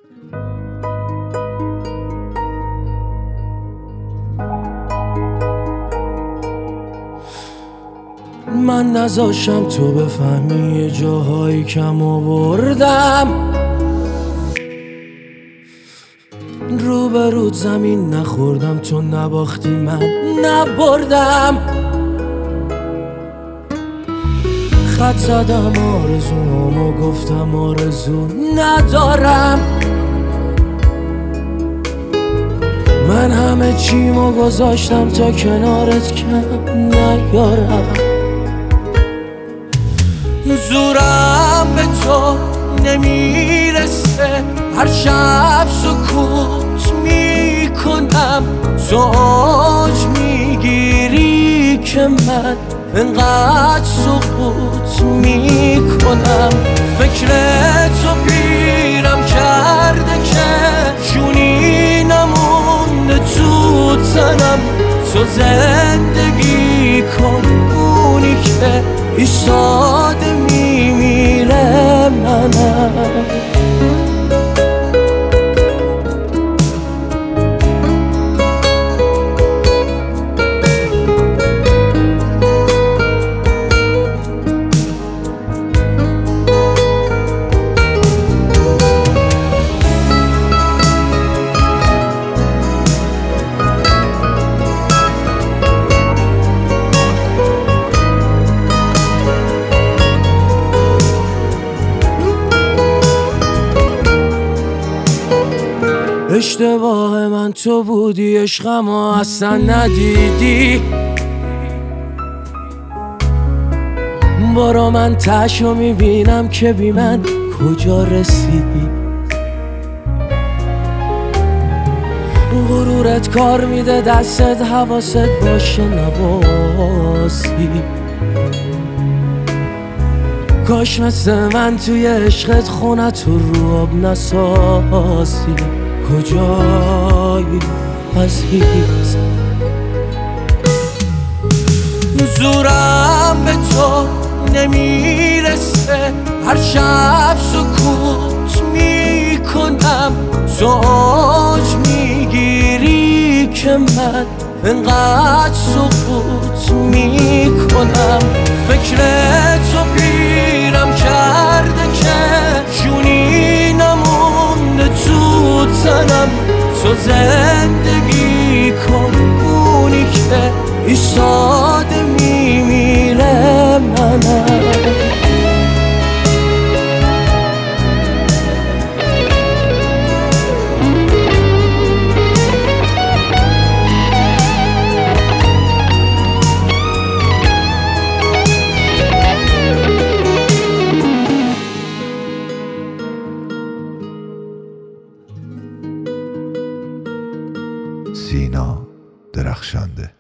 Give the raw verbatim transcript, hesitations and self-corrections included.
من نذاشم تو بفهمی یه جاهایی کم آوردم، رو به رود زمین نخوردم، تو نباختی من نبردم. خط زدم آرزوامو گفتم آرزو ندارم، من همه چیمو گذاشتم تا کنارت کم نیارم. زورم به تو نمیرسه، هر شب سکوت میکنم، تو اوج میگیری که من انقدر سکوت میکنم. فکر تو پیرم کرده که جونی نمونده تو تنم، تو زندگی کن اونی که ایستاده میمیره منم. اشتباه من تو بودی، عشقم اصلا ندیدی، بارا من تشو میبینم که بی من کجا رسیدی. غرورت کار میده دستت، حواست باشه نباسی. کاش مثل من توی عشقت خونت رو آب نسازی. کجایی عزیز؟ زورم به تو نمیرسه، هر شب سکوت میکنم، تو اوج میگیری که من انقدر سکوت میکنم. فکر تو پیرم کرده که جونی نمونده تو تنم، تو زندگی کن اونی که ایستاده میمیره منم. سینا درخشنده.